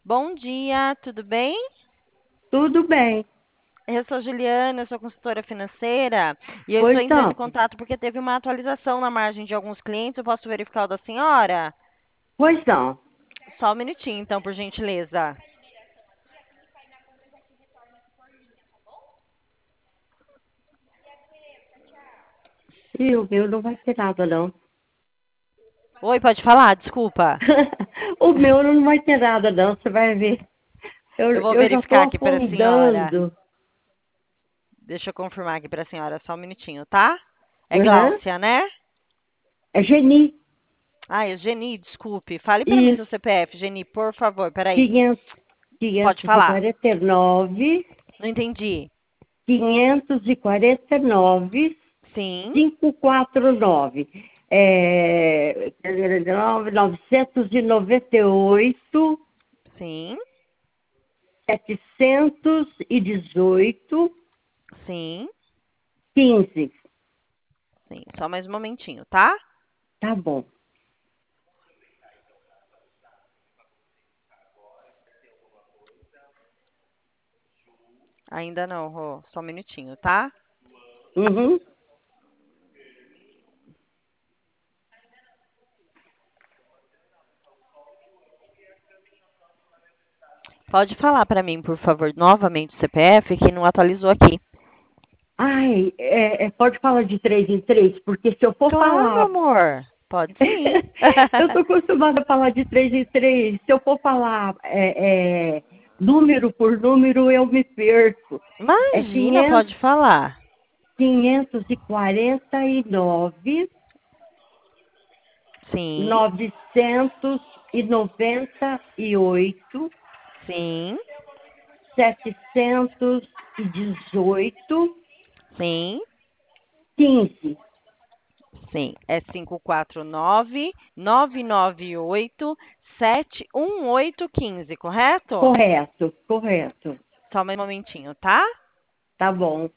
Bom dia, tudo bem? Tudo bem. Eu sou a Juliana, eu sou consultora financeira e eu estou Pois entrando em não, contato porque teve uma atualização na margem de alguns clientes. Eu posso verificar o da senhora? pois não. Só um minutinho, então, por gentileza. E o meu não vai ter nada, não. Oi, pode falar? Desculpa. O meu não vai ter nada, não. Você vai ver. Eu, Eu vou eu já estou verificar aqui para a senhora. afundando. Deixa eu confirmar aqui para a senhora, só um minutinho, tá? É Uhum. Gláucia, né? É Geni. Ah, é Geni, desculpe. Fale para mim seu Isso. CPF, Geni, por favor. Peraí. 500, Pode falar. 549, Não entendi. 549, Sim, 549. 998, sim, 718, sim. 15. Sim, só mais um momentinho, tá? Tá bom. Ainda não, Rô. Só um minutinho, tá? Uhum. Pode falar pra mim, por favor, novamente o CPF, que não atualizou aqui. Ai, pode falar de três em três, porque se eu for Claro, meu falar. amor. Pode sim. Eu estou acostumada a falar de três em três. Se eu for falar número por número, eu me perco. É Imagina, pode falar. 549, Sim, 998, sim, 718, sim, 15. sim. É 549-998-71815, correto? Correto, correto. Só mais um momentinho, tá? Tá bom.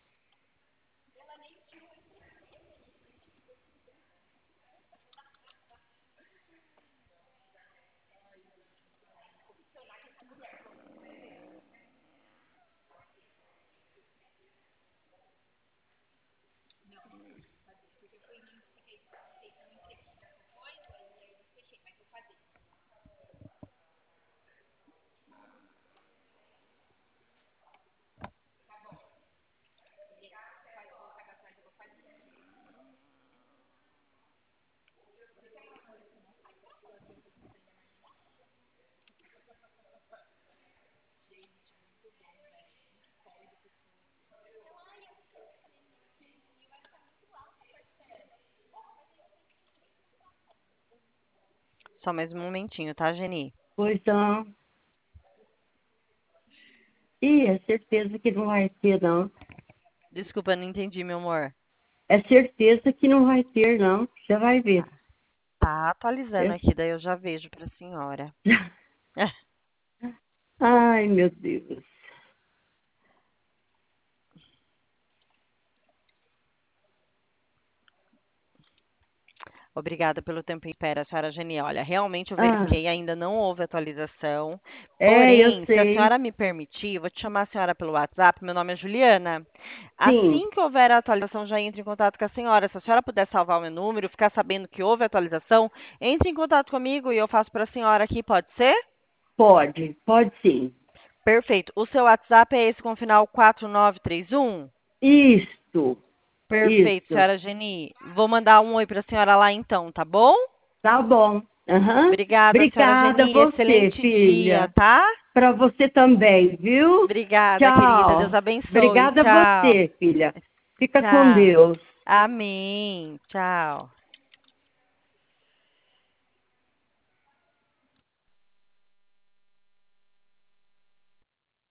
Só mais um momentinho, tá, Geni? Pois não. Ih, é certeza que não vai ter, não. Desculpa, não entendi, meu amor. É certeza que não vai ter, não. Você vai ver. Tá, tá atualizando Eu- aqui, daí eu já vejo pra senhora. Ai, meu Deus. Obrigada pelo tempo em espera, senhora Geni. Olha, realmente eu Ah, verifiquei, ainda não houve atualização. eu Porém, se a sei. senhora me permitir, vou te chamar a senhora pelo WhatsApp. Meu nome é Juliana. Sim, Assim que houver a atualização, já entre em contato com a senhora. Se a senhora puder salvar o meu número, ficar sabendo que houve atualização, entre em contato comigo e eu faço para a senhora aqui, pode ser? pode sim. Perfeito. O seu WhatsApp é esse com o final 4931? Isso, Perfeito, isso. senhora Geni. Vou mandar um oi para a senhora lá então, tá bom? Tá bom. Aham. Obrigada, senhora Obrigada a Geni. você, Excelente dia, filha. tá? Para você também, viu? Obrigada, querida. Deus Tchau. abençoe. Obrigada a Tchau. você, filha. Fica com Tchau. Deus. Amém. Tchau.